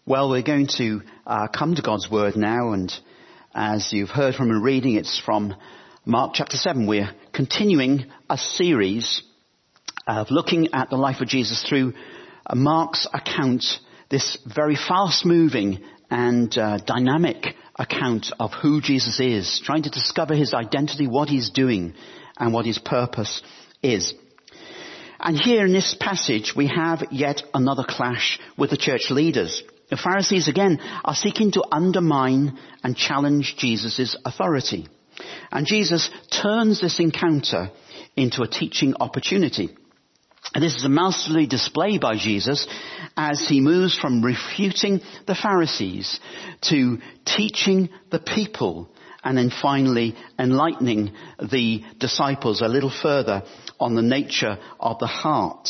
Well, we're going to come to God's Word now, and as you've heard from a reading, it's from Mark chapter 7. We're continuing a series of looking at the life of Jesus through Mark's account, this very fast-moving and dynamic account of who Jesus is, trying to discover his identity, what he's doing, and what his purpose is. And here in this passage, we have yet another clash with the church leaders. The Pharisees, again, are seeking to undermine and challenge Jesus' authority. And Jesus turns this encounter into a teaching opportunity. And this is a masterly display by Jesus as he moves from refuting the Pharisees to teaching the people and then finally enlightening the disciples a little further on the nature of the heart.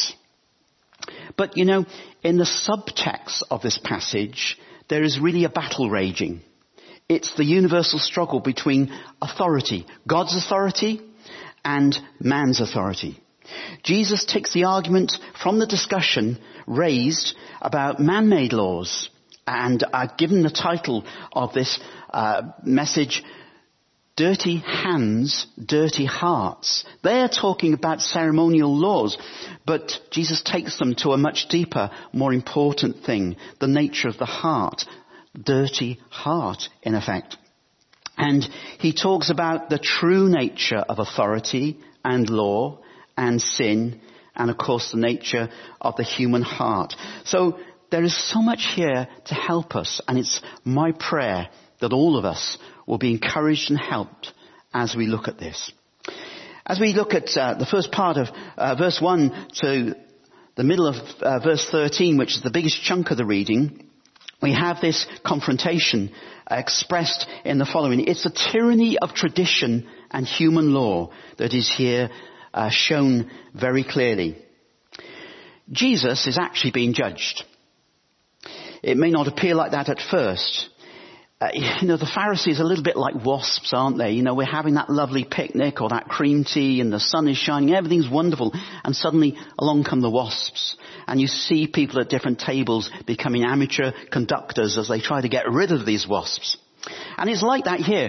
But, you know, in the subtext of this passage, there is really a battle raging. It's the universal struggle between authority, God's authority, and man's authority. Jesus takes the argument from the discussion raised about man-made laws, and given the title of this message, Dirty Hands, Dirty Hearts. They're talking about ceremonial laws, but Jesus takes them to a much deeper, more important thing, the nature of the heart, dirty heart, in effect. And he talks about the true nature of authority and law and sin, and of course the nature of the human heart. So there is so much here to help us, and it's my prayer that all of us will be encouraged and helped as we look at this. As we look at the first part of verse 1 to the middle of verse 13, which is the biggest chunk of the reading, we have this confrontation expressed in the following. It's the tyranny of tradition and human law that is here shown very clearly. Jesus is actually being judged. It may not appear like that at first. The Pharisees are a little bit like wasps, aren't they? We're having that lovely picnic or that cream tea and the sun is shining, everything's wonderful, and suddenly along come the wasps. And you see people at different tables becoming amateur conductors as they try to get rid of these wasps. And it's like that here.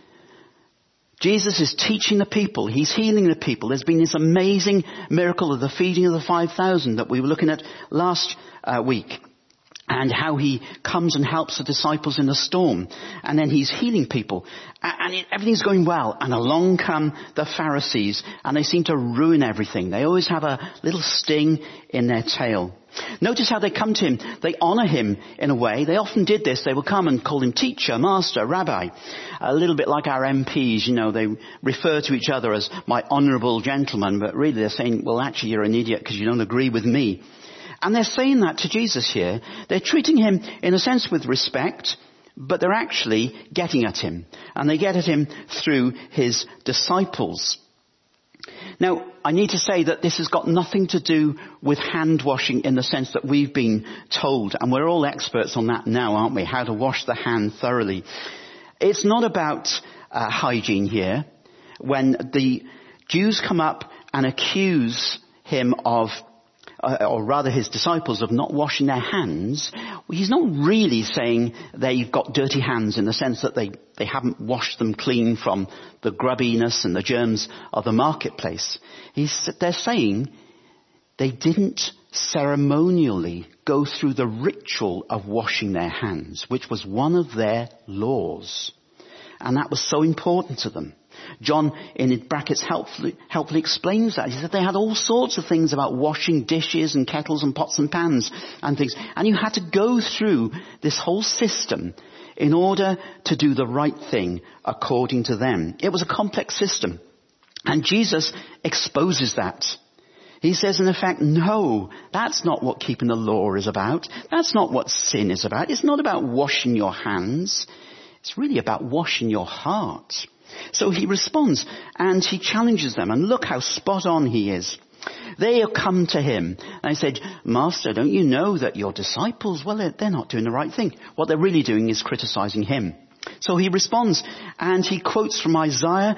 Jesus is teaching the people. He's healing the people. There's been this amazing miracle of the feeding of the 5,000 that we were looking at last week. And how he comes and helps the disciples in the storm. And then he's healing people. And everything's going well. And along come the Pharisees. And they seem to ruin everything. They always have a little sting in their tail. Notice how they come to him. They honor him in a way. They often did this. They would come and call him teacher, master, rabbi. A little bit like our MPs, they refer to each other as my honorable gentleman. But really they're saying, well, actually you're an idiot because you don't agree with me. And they're saying that to Jesus here. They're treating him in a sense with respect, but they're actually getting at him. And they get at him through his disciples. Now, I need to say that this has got nothing to do with hand washing in the sense that we've been told. And we're all experts on that now, aren't we? How to wash the hand thoroughly. It's not about hygiene here. When the Jews come up and accuse him of or rather his disciples of not washing their hands, he's not really saying they've got dirty hands in the sense that they haven't washed them clean from the grubbiness and the germs of the marketplace. They're saying they didn't ceremonially go through the ritual of washing their hands, which was one of their laws. And that was so important to them. John, in brackets, helpfully explains that. He said they had all sorts of things about washing dishes and kettles and pots and pans and things. And you had to go through this whole system in order to do the right thing according to them. It was a complex system. And Jesus exposes that. He says, in effect, no, that's not what keeping the law is about. That's not what sin is about. It's not about washing your hands. It's really about washing your heart. So he responds and he challenges them. And look how spot on he is. They have come to him and they said, Master, don't you know that your disciples, well, they're not doing the right thing. What they're really doing is criticizing him. So he responds and he quotes from Isaiah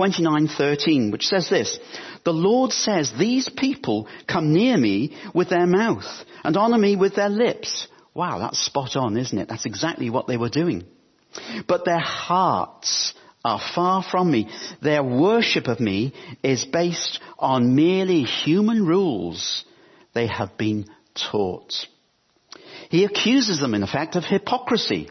29:13, which says this, the Lord says, these people come near me with their mouth and honor me with their lips, Wow, that's spot on, isn't it? That's exactly what they were doing. But their hearts are far from me. Their worship of me is based on merely human rules they have been taught. He accuses them, in effect, of hypocrisy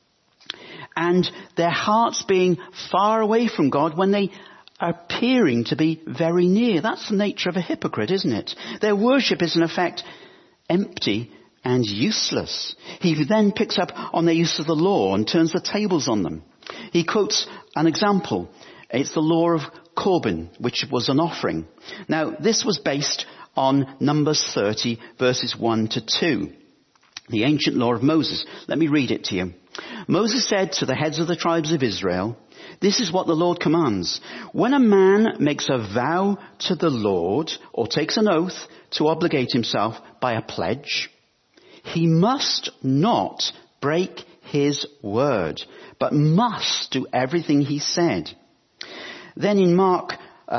and their hearts being far away from God when they are appearing to be very near. That's the nature of a hypocrite, isn't it? Their worship is, in effect, empty and useless. He then picks up on their use of the law and turns the tables on them. He quotes an example. It's the law of Corban, which was an offering. Now, this was based on Numbers 30, verses 1 to 2. The ancient law of Moses. Let me read it to you. Moses said to the heads of the tribes of Israel, "This is what the Lord commands. When a man makes a vow to the Lord or takes an oath to obligate himself by a pledge, he must not break his word, but must do everything he said." Then in Mark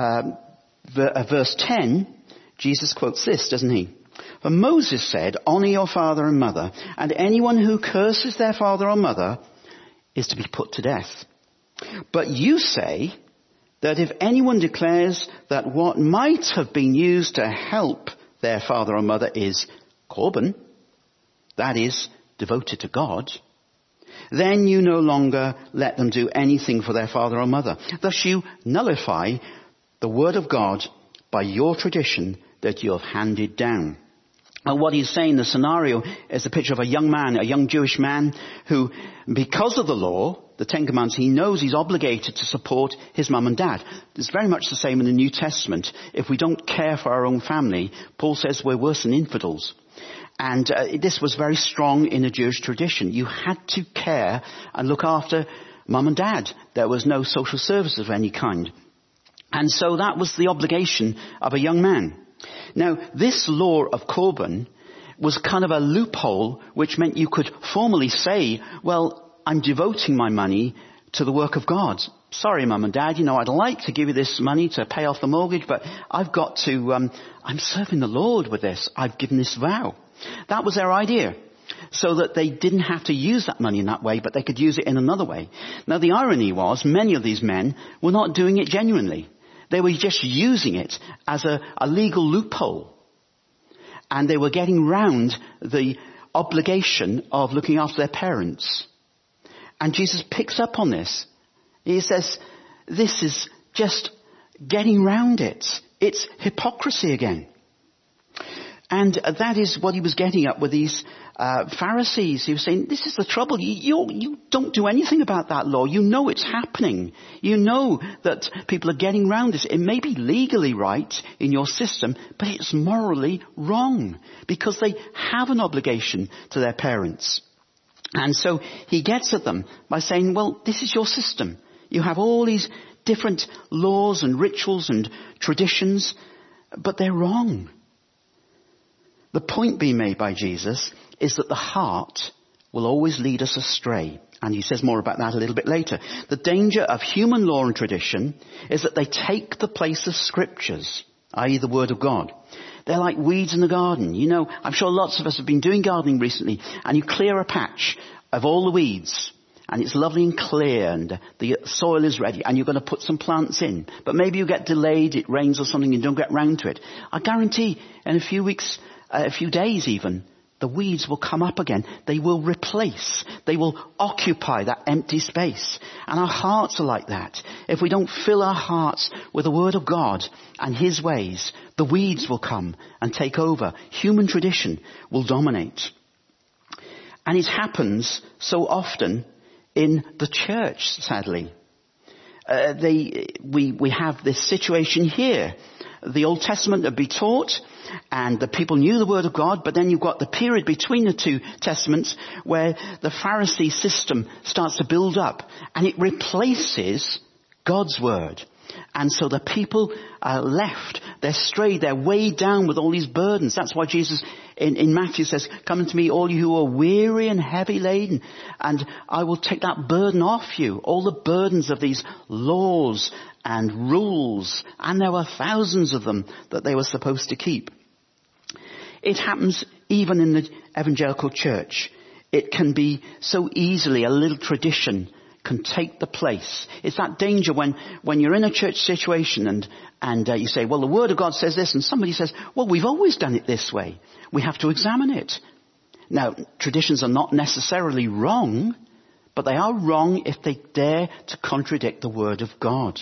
verse 10, Jesus quotes this, doesn't he? "For Moses said, 'Honor your father and mother, and anyone who curses their father or mother is to be put to death.' But you say that if anyone declares that what might have been used to help their father or mother is Corban, that is, devoted to God, then you no longer let them do anything for their father or mother. Thus you nullify the word of God by your tradition that you have handed down." Well, what he's saying, the scenario is a picture of a young man, a young Jewish man who, because of the law, the Ten Commandments, he knows he's obligated to support his mum and dad. It's very much the same in the New Testament. If we don't care for our own family, Paul says we're worse than infidels. And this was very strong in the Jewish tradition. You had to care and look after mum and dad. There was no social services of any kind. And so that was the obligation of a young man. Now, this law of Corban was kind of a loophole which meant you could formally say, well, I'm devoting my money to the work of God. Sorry, mum and dad, I'd like to give you this money to pay off the mortgage, but I've got to, I'm serving the Lord with this. I've given this vow. That was their idea. So that they didn't have to use that money in that way, but they could use it in another way. Now, the irony was many of these men were not doing it genuinely. They were just using it as a legal loophole. And they were getting round the obligation of looking after their parents. And Jesus picks up on this. He says, this is just getting round it. It's hypocrisy again. And that is what he was getting at with these Pharisees. He was saying, this is the trouble. You don't do anything about that law. You know it's happening. You know that people are getting around this. It may be legally right in your system, but it's morally wrong because they have an obligation to their parents. And so he gets at them by saying, well, this is your system. You have all these different laws and rituals and traditions, but they're wrong. The point being made by Jesus is that the heart will always lead us astray. And he says more about that a little bit later. The danger of human law and tradition is that they take the place of scriptures, i.e. the word of God. They're like weeds in the garden. I'm sure lots of us have been doing gardening recently, and you clear a patch of all the weeds, and it's lovely and clear, and the soil is ready, and you're going to put some plants in. But maybe you get delayed, it rains or something, and you don't get round to it. I guarantee in a few weeks, a few days even, the weeds will come up again. They will replace. They will occupy that empty space. And our hearts are like that. If we don't fill our hearts with the word of God and his ways, the weeds will come and take over. Human tradition will dominate. And it happens so often in the church, sadly. We have this situation here. The Old Testament would be taught, and the people knew the word of God, but then you've got the period between the two testaments where the Pharisee system starts to build up, and it replaces God's word. And so the people are left, they're strayed, they're weighed down with all these burdens. That's why Jesus in Matthew says, "Come unto me, all you who are weary and heavy laden, and I will take that burden off you." All the burdens of these laws and rules, and there were thousands of them that they were supposed to keep. It happens even in the evangelical church, it can be so easily a little tradition can take the place. It's that danger when you're in a church situation and you say, well, the Word of God says this, and somebody says, well, we've always done it this way. We have to examine it. Now, traditions are not necessarily wrong, but they are wrong if they dare to contradict the Word of God.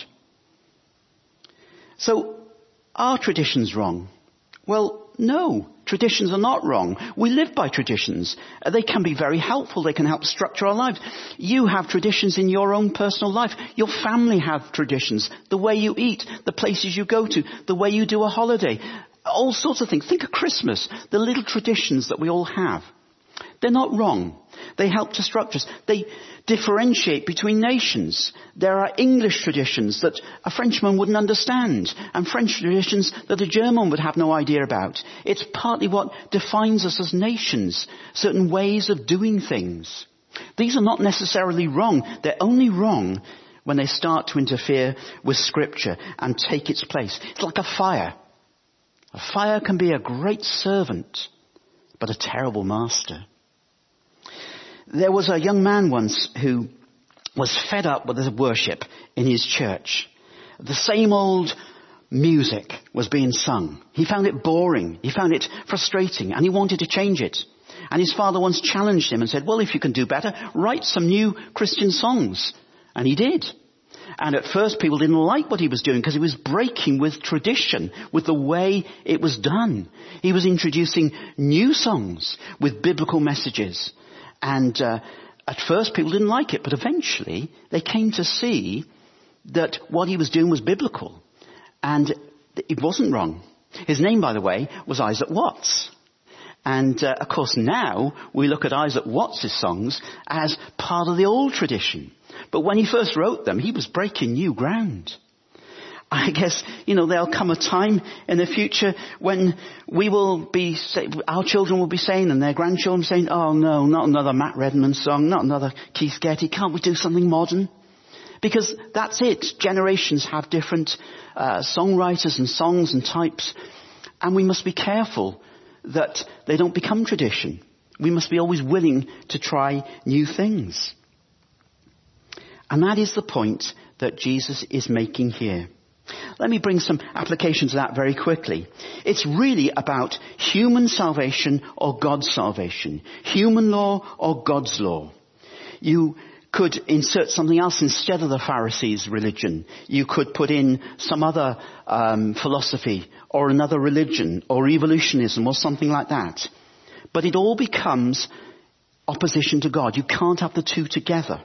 So, are traditions wrong? Well, no, traditions are not wrong. We live by traditions. They can be very helpful. They can help structure our lives. You have traditions in your own personal life. Your family have traditions. The way you eat, the places you go to, the way you do a holiday, all sorts of things. Think of Christmas, the little traditions that we all have. They're not wrong. They help to structure us. They differentiate between nations. There are English traditions that a Frenchman wouldn't understand, and French traditions that a German would have no idea about. It's partly what defines us as nations, certain ways of doing things. These are not necessarily wrong. They're only wrong when they start to interfere with Scripture and take its place. It's like a fire. A fire can be a great servant, but a terrible master. There was a young man once who was fed up with the worship in his church. The same old music was being sung. He found it boring. He found it frustrating, and he wanted to change it. And his father once challenged him and said, well, if you can do better, write some new Christian songs. And he did. And at first people didn't like what he was doing because he was breaking with tradition, with the way it was done. He was introducing new songs with biblical messages. And at first people didn't like it, but eventually they came to see that what he was doing was biblical. And it wasn't wrong. His name, by the way, was Isaac Watts. And of course now we look at Isaac Watts' songs as part of the old tradition. But when he first wrote them, he was breaking new ground. I guess, there'll come a time in the future when our children will be saying, and their grandchildren saying, oh no, not another Matt Redman song, not another Keith Getty, can't we do something modern? Because that's it. Generations have different songwriters and songs and types, and we must be careful that they don't become tradition. We must be always willing to try new things. And that is the point that Jesus is making here. Let me bring some applications of that very quickly. It's really about human salvation or God's salvation. Human law or God's law. You could insert something else instead of the Pharisees' religion. You could put in some other philosophy or another religion or evolutionism or something like that. But it all becomes opposition to God. You can't have the two together.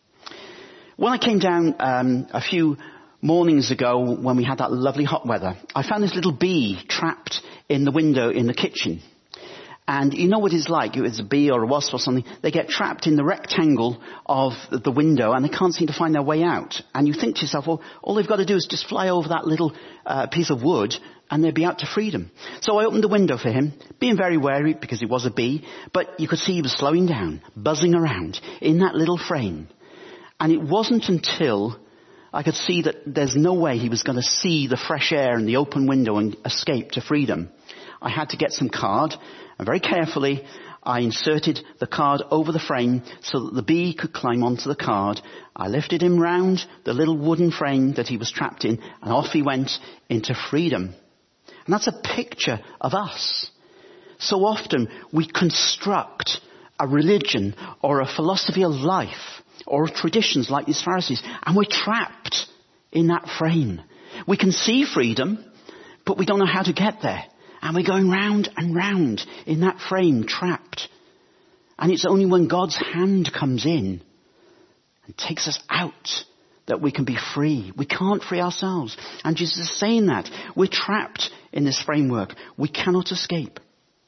When I came down a few mornings ago when we had that lovely hot weather, I found this little bee trapped in the window in the kitchen. And you know what it's like. It's a bee or a wasp or something. They get trapped in the rectangle of the window and they can't seem to find their way out. And you think to yourself, well, all they've got to do is just fly over that little piece of wood and they'd be out to freedom. So I opened the window for him, being very wary because he was a bee. But you could see he was slowing down, buzzing around in that little frame. And it wasn't until I could see that there's no way he was going to see the fresh air and the open window and escape to freedom. I had to get some card, and very carefully I inserted the card over the frame so that the bee could climb onto the card. I lifted him round the little wooden frame that he was trapped in, and off he went into freedom. And that's a picture of us. So often we construct a religion or a philosophy of life or traditions like these Pharisees, and we're trapped in that frame. We can see freedom, but we don't know how to get there. And we're going round and round in that frame, trapped. And it's only when God's hand comes in and takes us out that we can be free. We can't free ourselves. And Jesus is saying that. We're trapped in this framework. We cannot escape.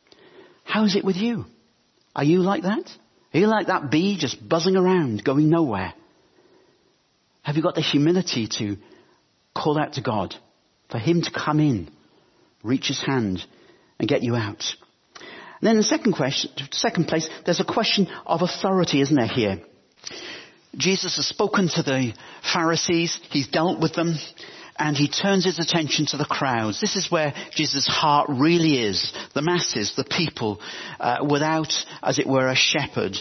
How is it with you? Are you like that? Are you like that bee just buzzing around, going nowhere? Have you got the humility to call out to God, for him to come in, reach his hand and get you out? And then the second place, there's a question of authority, isn't there, here? Jesus has spoken to the Pharisees. He's dealt with them. and he turns his attention to the crowds. This is where Jesus' heart really is. The masses, the people, without, as it were, a shepherd,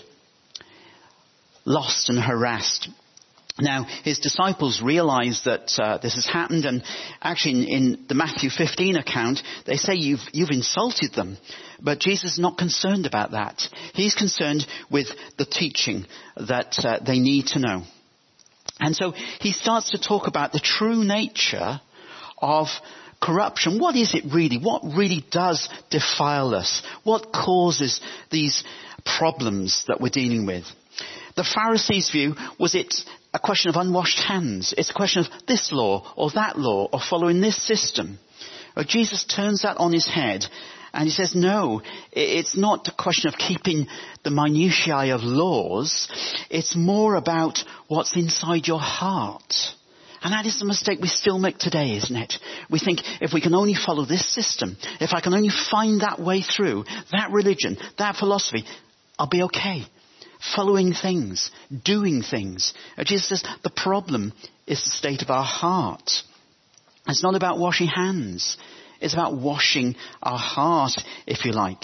lost and harassed. Now, his disciples realize that this has happened, and actually in the Matthew 15 account, they say you've insulted them. But Jesus is not concerned about that. He's concerned with the teaching that they need to know. And so he starts to talk about the true nature of corruption. What is it really? What really does defile us? What causes these problems that we're dealing with? The Pharisees' view was it's a question of unwashed hands. It's a question of this law or that law or following this system. But Jesus turns that on his head and he says, no, it's not a question of keeping the minutiae of laws. It's more about what's inside your heart. And that is the mistake we still make today, isn't it? We think if we can only follow this system, if I can only find that way through, that religion, that philosophy, I'll be okay. Following things, doing things. Jesus says the problem is the state of our heart. It's not about washing hands. It's about washing our heart, if you like.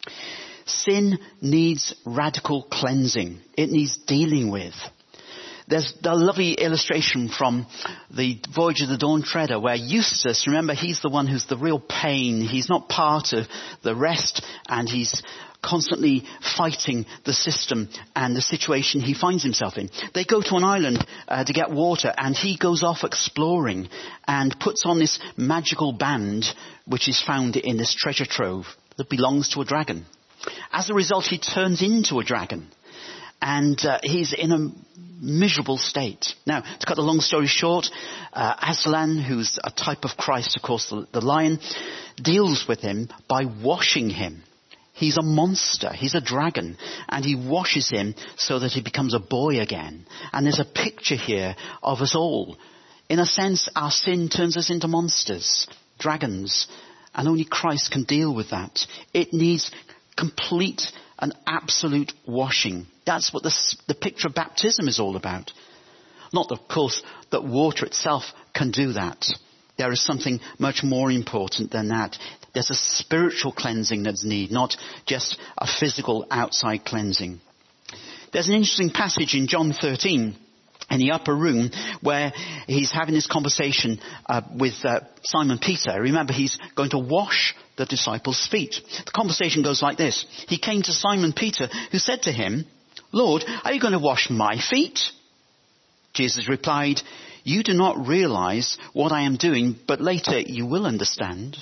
Sin needs radical cleansing. It needs dealing with. There's a lovely illustration from the Voyage of the Dawn Treader where Eustace, remember, he's the one who's the real pain. He's not part of the rest, and he's constantly fighting the system and the situation he finds himself in. They go to an island to get water, and he goes off exploring and puts on this magical band which is found in this treasure trove that belongs to a dragon. As a result, he turns into a dragon, and he's in a miserable state. Now, to cut the long story short, Aslan, who's a type of Christ, of course, the lion, deals with him by washing him. He's a monster. He's a dragon. And he washes him so that he becomes a boy again. And there's a picture here of us all. In a sense, our sin turns us into monsters, dragons. And only Christ can deal with that. It needs complete and absolute washing. That's what the picture of baptism is all about. Not, of course, that water itself can do that. There is something much more important than that. There's a spiritual cleansing that's needed, not just a physical outside cleansing. There's an interesting passage in John 13 in the upper room where he's having this conversation with Simon Peter. Remember, he's going to wash the disciples' feet. The conversation goes like this. He came to Simon Peter, who said to him, "Lord, are you going to wash my feet?" Jesus replied, "You do not realize what I am doing, but later you will understand."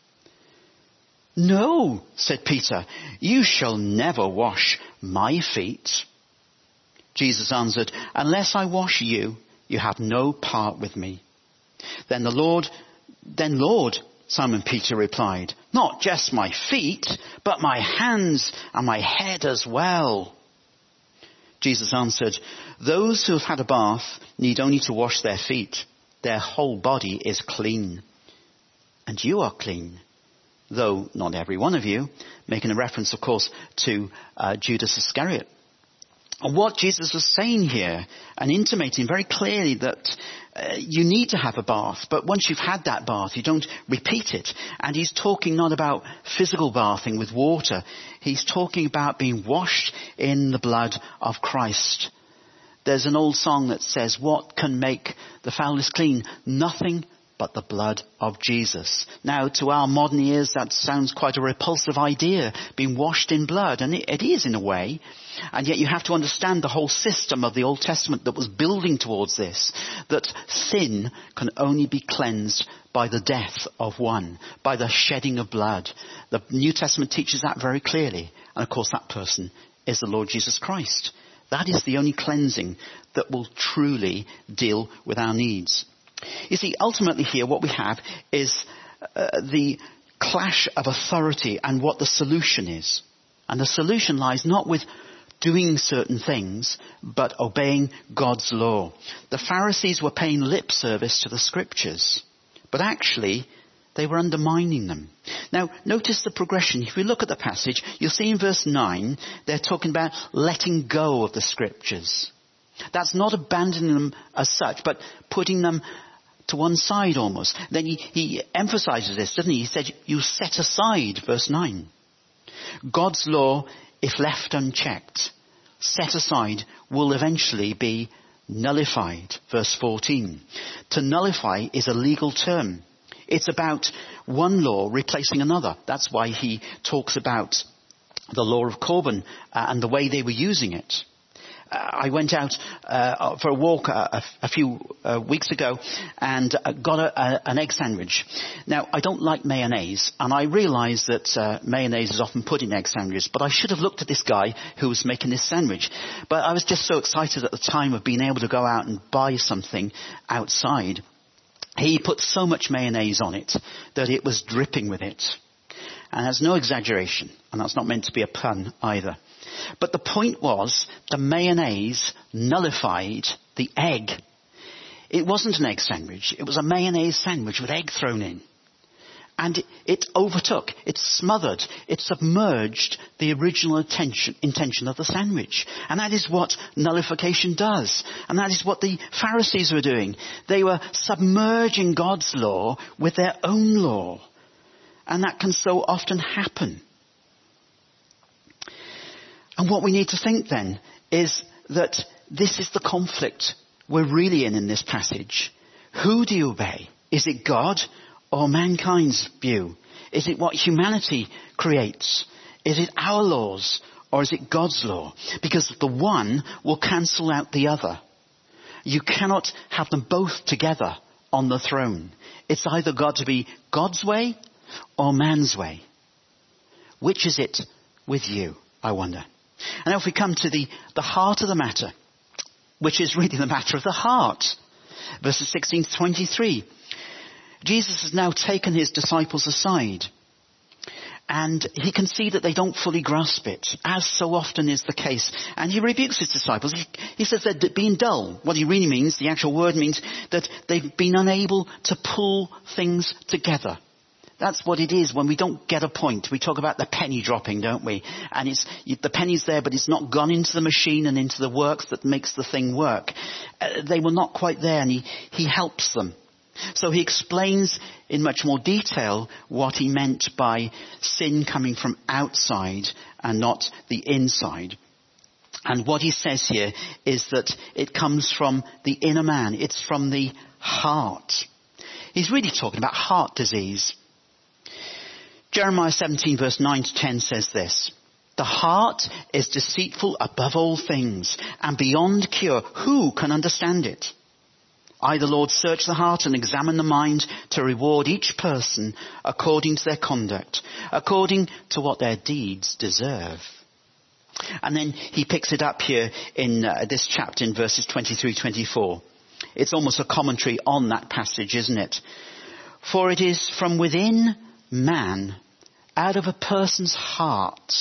"No," said Peter, "you shall never wash my feet." Jesus answered, "Unless I wash you, you have no part with me." Then Lord, Simon Peter replied, "Not just my feet, but my hands and my head as well." Jesus answered, "Those who have had a bath need only to wash their feet. Their whole body is clean. And you are clean, though not every one of you," making a reference, of course, to Judas Iscariot. And what Jesus was saying here, and intimating very clearly that you need to have a bath, but once you've had that bath, you don't repeat it. And he's talking not about physical bathing with water. He's talking about being washed in the blood of Christ. There's an old song that says, "What can make the foulest clean? Nothing but the blood of Jesus." Now, to our modern ears, that sounds quite a repulsive idea, being washed in blood. And it is in a way. And yet you have to understand the whole system of the Old Testament that was building towards this, that sin can only be cleansed by the death of one, by the shedding of blood. The New Testament teaches that very clearly. And of course that person is the Lord Jesus Christ. That is the only cleansing that will truly deal with our needs. You see, ultimately here what we have is the clash of authority and what the solution is. And the solution lies not with doing certain things, but obeying God's law. The Pharisees were paying lip service to the scriptures, but actually they were undermining them. Now, notice the progression. If we look at the passage, you'll see in verse 9, they're talking about letting go of the scriptures. That's not abandoning them as such, but putting them to one side almost. Then he emphasizes this, doesn't he? He said, you set aside, verse 9. God's law, if left unchecked, set aside, will eventually be nullified. Verse 14. To nullify is a legal term. It's about one law replacing another. That's why he talks about the law of Corban and the way they were using it. I went out for a walk a few weeks ago and got an egg sandwich. Now, I don't like mayonnaise, and I realise that mayonnaise is often put in egg sandwiches, but I should have looked at this guy who was making this sandwich. But I was just so excited at the time of being able to go out and buy something outside. He put so much mayonnaise on it that it was dripping with it. And that's no exaggeration, and that's not meant to be a pun either. But the point was, the mayonnaise nullified the egg. It wasn't an egg sandwich. It was a mayonnaise sandwich with egg thrown in. And it overtook, it smothered, it submerged the original intention of the sandwich. And that is what nullification does. And that is what the Pharisees were doing. They were submerging God's law with their own law. And that can so often happen. And what we need to think then is that this is the conflict we're really in this passage. Who do you obey? Is it God or mankind's view? Is it what humanity creates? Is it our laws or is it God's law? Because the one will cancel out the other. You cannot have them both together on the throne. It's either got to be God's way or man's way. Which is it with you, I wonder? And now if we come to the heart of the matter, which is really the matter of the heart. Verses 16 to 23. Jesus has now taken his disciples aside. And he can see that they don't fully grasp it, as so often is the case. And he rebukes his disciples. He says they're being dull. What he really means, the actual word means that they've been unable to pull things together. That's what it is when we don't get a point. We talk about the penny dropping, don't we? And the penny's there, but it's not gone into the machine and into the works that makes the thing work. They were not quite there, and he helps them. So he explains in much more detail what he meant by sin coming from outside and not the inside. And what he says here is that it comes from the inner man. It's from the heart. He's really talking about heart disease. Jeremiah 17 verse 9 to 10 says this. The heart is deceitful above all things and beyond cure. Who can understand it? I, the Lord, search the heart and examine the mind to reward each person according to their conduct, according to what their deeds deserve. And then he picks it up here in this chapter in verses 23-24. It's almost a commentary on that passage, isn't it? For it is from within man, out of a person's heart,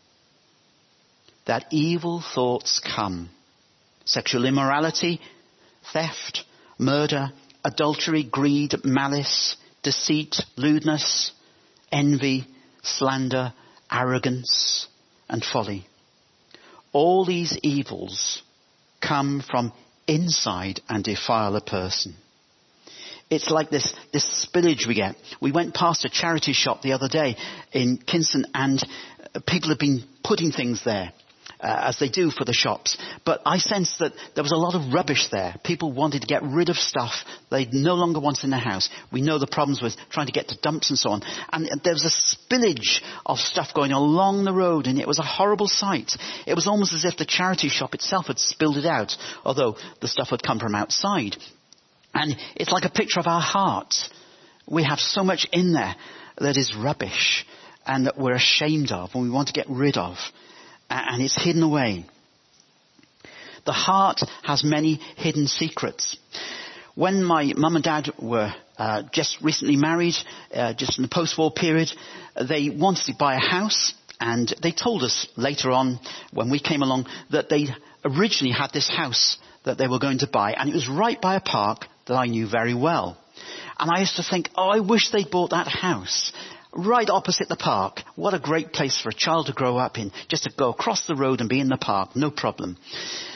that evil thoughts come. Sexual immorality, theft, murder, adultery, greed, malice, deceit, lewdness, envy, slander, arrogance, and folly. All these evils come from inside and defile a person. It's like this spillage we get. We went past a charity shop the other day in Kinston, and people have been putting things there, as they do for the shops. But I sensed that there was a lot of rubbish there. People wanted to get rid of stuff they no longer wanted in their house. We know the problems with trying to get to dumps and so on. And there was a spillage of stuff going along the road, and it was a horrible sight. It was almost as if the charity shop itself had spilled it out, although the stuff had come from outside. And it's like a picture of our hearts. We have so much in there that is rubbish and that we're ashamed of and we want to get rid of. And it's hidden away. The heart has many hidden secrets. When my mum and dad were just recently married, just in the post-war period, they wanted to buy a house. And they told us later on, when we came along, that they originally had this house that they were going to buy. And it was right by a park that I knew very well. And I used to think, I wish they'd bought that house right opposite the park. What a great place for a child to grow up in. Just to go across the road and be in the park, no problem.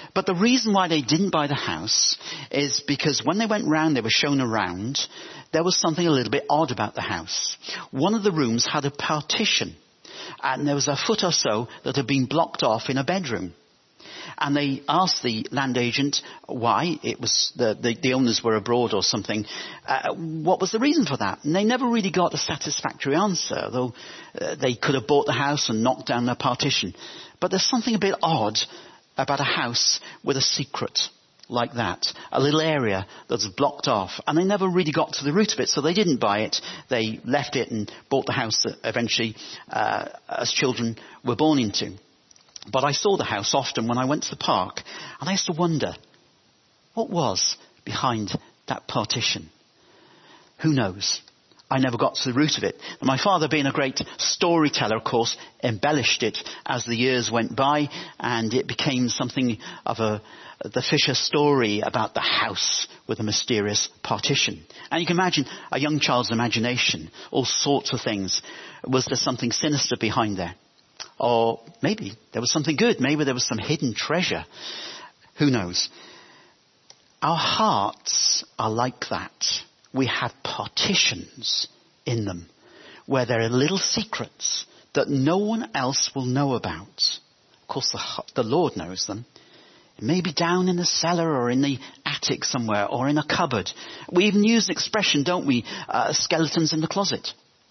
But the reason why they didn't buy the house is because when they went round, they were shown around, there was something a little bit odd about the house. One of the rooms had a partition, and there was a foot or so that had been blocked off in a bedroom. And they asked the land agent why. It was the owners were abroad or something. What was the reason for that? And they never really got a satisfactory answer, though they could have bought the house and knocked down the partition. But there's something a bit odd about a house with a secret like that, a little area that's blocked off, and they never really got to the root of it, so they didn't buy it. They left it and bought the house that eventually as children were born into. But I saw the house often when I went to the park, and I used to wonder, what was behind that partition? Who knows? I never got to the root of it. And my father, being a great storyteller, of course, embellished it as the years went by, and it became something of the Fisher story about the house with a mysterious partition. And you can imagine a young child's imagination, all sorts of things. Was there something sinister behind there? Or maybe there was something good. Maybe there was some hidden treasure. Who knows? Our hearts are like that. We have partitions in them where there are little secrets that no one else will know about. Of course, the Lord knows them. It may be down in the cellar or in the attic somewhere or in a cupboard. We even use the expression, don't we, skeletons in the closet.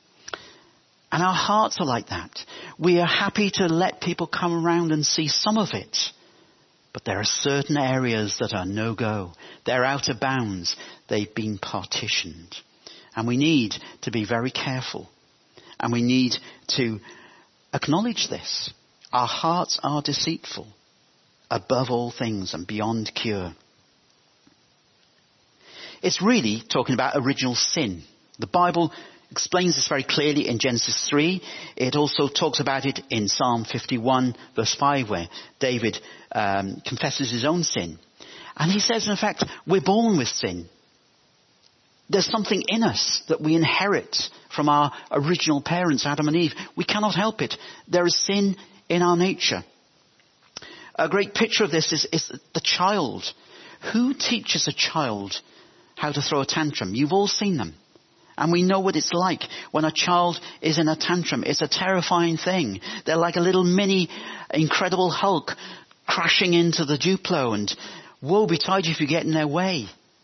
And our hearts are like that. We are happy to let people come around and see some of it. But there are certain areas that are no-go. They're out of bounds. They've been partitioned. And we need to be very careful. And we need to acknowledge this. Our hearts are deceitful, above all things and beyond cure. It's really talking about original sin. The Bible explains this very clearly in Genesis 3. It also talks about it in Psalm 51 verse 5, where David confesses his own sin. And he says, in fact, we're born with sin. There's something in us that we inherit from our original parents, Adam and Eve. We cannot help it. There is sin in our nature. A great picture of this is the child. Who teaches a child how to throw a tantrum? You've all seen them. And we know what it's like when a child is in a tantrum. It's a terrifying thing. They're like a little mini Incredible Hulk crashing into the Duplo, and woe betide you if you get in their way.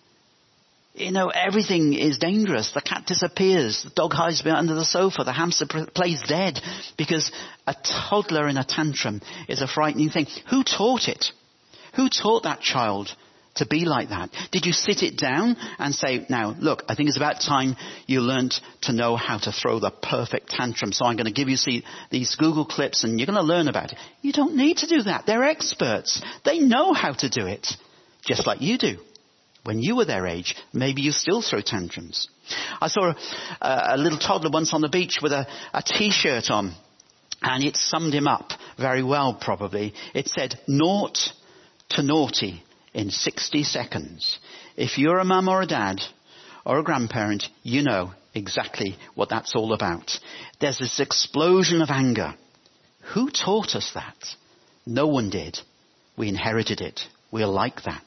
You know, everything is dangerous. The cat disappears. The dog hides under the sofa. The hamster plays dead, because a toddler in a tantrum is a frightening thing. Who taught it? Who taught that child to be like that? Did you sit it down and say, now, look, I think it's about time you learnt to know how to throw the perfect tantrum. So I'm going to give you these Google clips and you're going to learn about it. You don't need to do that. They're experts. They know how to do it, just like you do. When you were their age, maybe you still throw tantrums. I saw a little toddler once on the beach with a T-shirt on, and it summed him up very well, probably. It said, naught to naughty in 60 seconds. If you're a mum or a dad or a grandparent, you know exactly what that's all about. There's this explosion of anger. Who taught us that? No one did. We inherited it. We're like that.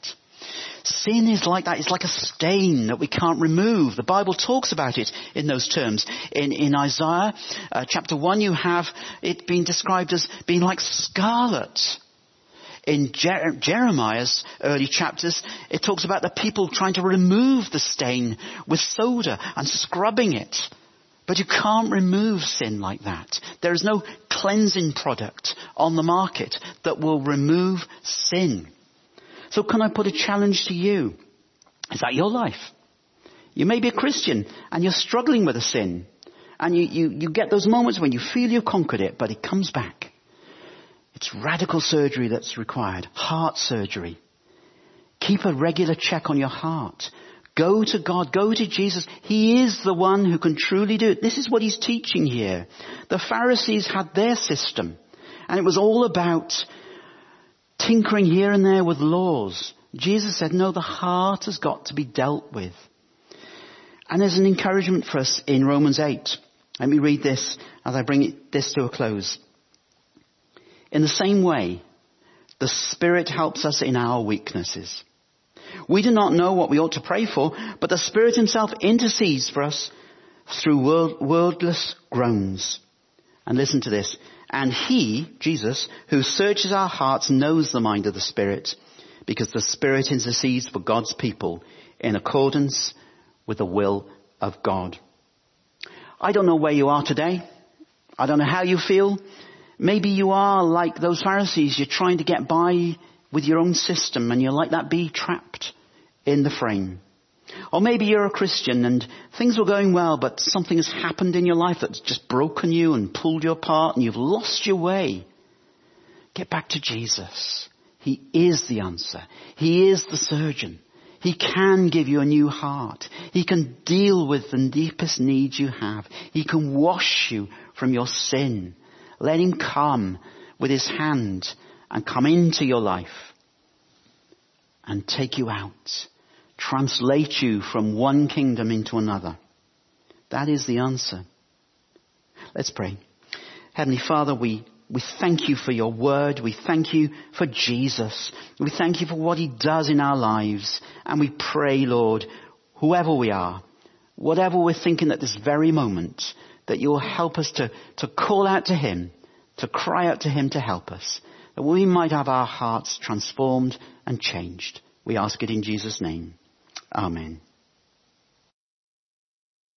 Sin is like that. It's like a stain that we can't remove. The Bible talks about it in those terms. In Isaiah chapter 1, you have it being described as being like scarlet. In Jeremiah's early chapters, it talks about the people trying to remove the stain with soda and scrubbing it. But you can't remove sin like that. There is no cleansing product on the market that will remove sin. So can I put a challenge to you? Is that your life? You may be a Christian and you're struggling with a sin. And you get those moments when you feel you've conquered it, but it comes back. It's radical surgery that's required. Heart surgery. Keep a regular check on your heart. Go to God. Go to Jesus. He is the one who can truly do it. This is what he's teaching here. The Pharisees had their system. And it was all about tinkering here and there with laws. Jesus said, no, the heart has got to be dealt with. And there's an encouragement for us in Romans 8. Let me read this as I bring this to a close. In the same way, The Spirit helps us in our weaknesses. We do not know what we ought to pray for, but the Spirit himself intercedes for us through wordless groans. And listen to this. And he, Jesus, who searches our hearts, knows the mind of the Spirit, because the Spirit intercedes for God's people in accordance with the will of God. I don't know where you are today. I don't know how you feel. Maybe you are like those Pharisees. You're trying to get by with your own system and you're like that bee trapped in the frame. Or maybe you're a Christian and things were going well, but something has happened in your life that's just broken you and pulled you apart and you've lost your way. Get back to Jesus. He is the answer. He is the surgeon. He can give you a new heart. He can deal with the deepest needs you have. He can wash you from your sin. Let him come with his hand and come into your life and take you out. Translate you from one kingdom into another. That is the answer. Let's pray. Heavenly Father, we thank you for your word. We thank you for Jesus. We thank you for what he does in our lives. And we pray, Lord, whoever we are, whatever we're thinking at this very moment, that you'll help us to call out to him, to cry out to him to help us, that we might have our hearts transformed and changed. We ask it in Jesus' name. Amen.